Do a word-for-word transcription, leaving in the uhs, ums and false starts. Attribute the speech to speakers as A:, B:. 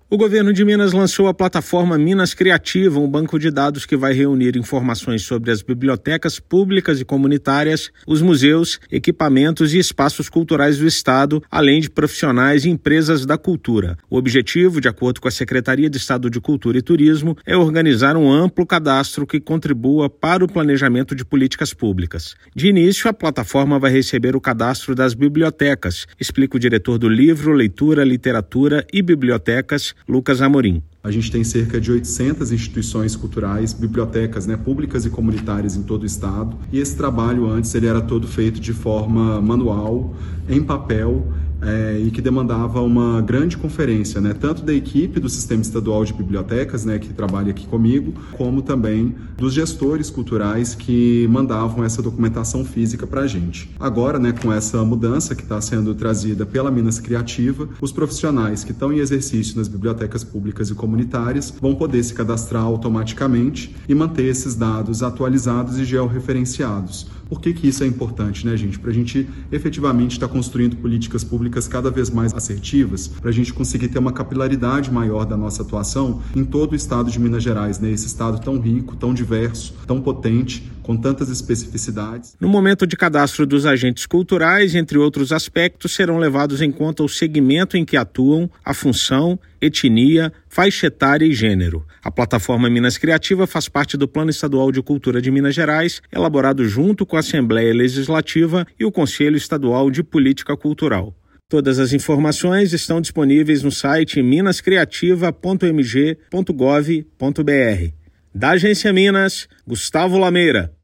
A: O governo de Minas lançou a plataforma Minas Criativa, um banco de dados que vai reunir informações sobre as bibliotecas públicas e comunitárias, os museus, equipamentos e espaços culturais do Estado, além de profissionais e empresas da cultura. O objetivo, de acordo com a Secretaria de Estado de Cultura e Turismo, é organizar um amplo cadastro que contribua para o planejamento de políticas públicas. De início, a plataforma vai receber o cadastro das bibliotecas, explica o diretor do Livro, Leitura, Literatura e Bibliotecas, Lucas Amorim.
B: A gente tem cerca de oitocentas instituições culturais, bibliotecas, né, públicas e comunitárias em todo o estado. E esse trabalho antes ele era todo feito de forma manual, em papel, é, e que demandava uma grande conferência, né, tanto da equipe do Sistema Estadual de Bibliotecas, né, que trabalha aqui comigo, como também dos gestores culturais que mandavam essa documentação física para a gente. Agora, né, com essa mudança que está sendo trazida pela Minas Criativa, os profissionais que estão em exercício nas bibliotecas públicas e comunitárias vão poder se cadastrar automaticamente e manter esses dados atualizados e georreferenciados. Por que que isso é importante, né, gente? Para a gente efetivamente estar construindo políticas públicas cada vez mais assertivas, para a gente conseguir ter uma capilaridade maior da nossa atuação em todo o estado de Minas Gerais, né? Esse estado tão rico, tão diverso, tão potente, com tantas especificidades.
A: No momento de cadastro dos agentes culturais, entre outros aspectos, serão levados em conta o segmento em que atuam, a função, etnia, faixa etária e gênero. A plataforma Minas Criativa faz parte do Plano Estadual de Cultura de Minas Gerais, elaborado junto com a Assembleia Legislativa e o Conselho Estadual de Política Cultural. Todas as informações estão disponíveis no site minas criativa ponto m g ponto gov ponto b r. Da Agência Minas, Gustavo Lameira.